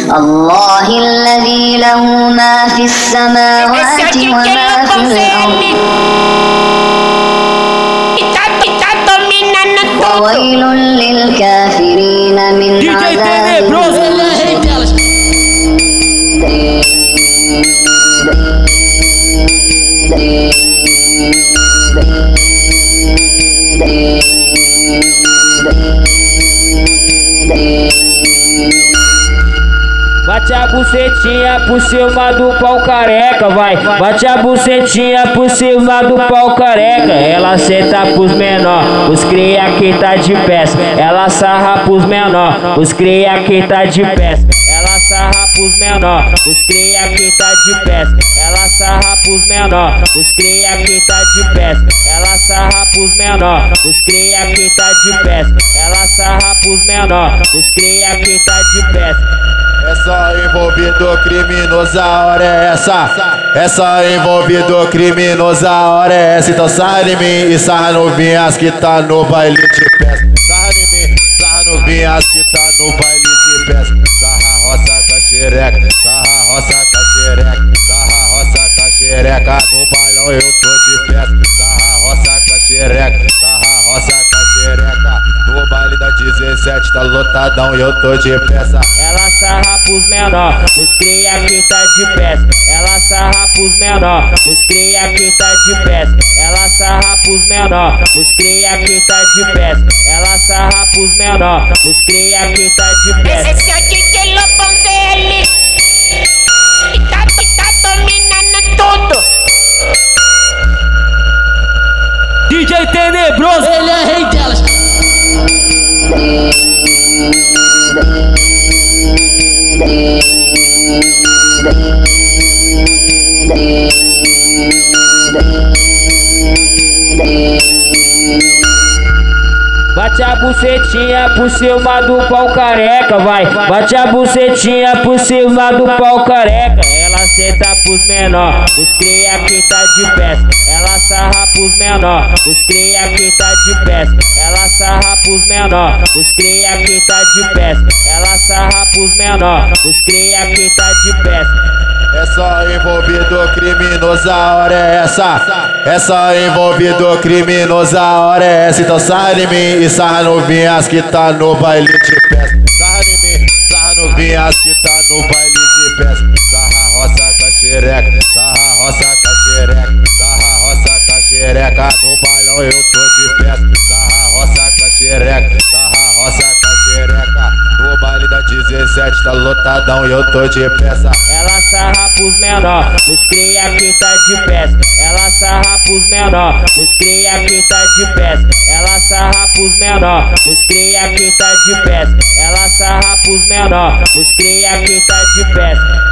الله الذي له ما في السماوات وما في الأرض وويل للكافرين من عذاب Bate a bucetinha por cima do pau careca, vai. Bate a bucetinha por cima do pau careca. Ela senta pros menor, os cria que tá de peça. Ela sarra pros menor, os cria que tá de peça. Ela sarra pros menor, os cria que tá de peça. Ela sarra pros menor, os cria que tá de peça. Ela sarra pros menor, os cria que tá de peça. Ela sarra pros menor, os cria que tá de peça. É só envolvido criminoso, a hora é essa. É só envolvido criminoso, a hora é essa. Então sarra em mim e sarra no Vinhas que tá no baile de peça. Sarra em mim, sarra no Vinhas que tá no baile de peça. Sarra roça com a xereca, sarra roça com a xereca, sarra roça com a xereca. No bailão eu tô de peça. Sarra roça com a xereca, sarra roça com a xereca. No baile da 17 tá lotadão e eu tô de peça. Ela sarra pros menor, os cria que tá de peça. Ela sarra pros menor, os cria que tá de peça. Ela sarra pros menor, os cria que tá de peça. Ela sarra pros menor, os cria que tá de peça. Esse é o DJ Lobão ZL e tá dominando tudo. DJ Tenebroso, ele é rei delas. bate a bucetinha por cima do pau careca, vai. Bate a bucetinha por cima do pau careca. Ela senta pros menor, os cria que tá de peça. Ela sarra pros menor, os cria que tá de peça. Ela sarra pros menor, os cria que tá de peça. Ela sarra pros menor, os cria que tá de peça. É só envolvido criminoso, a hora é essa. É só envolvido criminoso, a hora é essa. Então sarra em mim e sarra no Vinhas que tá no baile de peça. Sarra em mim, sarra no Vinhas que tá no baile de peça. Sarra roça com a xereca, sarra roça com a xereca, sarra roça com a xereca. No bailão eu tô de peça. Sarra roça com a xereca, sarra roça com a xereca. No baile da 17 tá lotadão e eu tô de peça. Ela sarra pros menor, os cria que tá de peça. Ela sarra pros menor, os cria que tá de peça. Ela sarra pros menor, os cria que tá de peça. Ela sarra pros menor, os cria que tá de peça.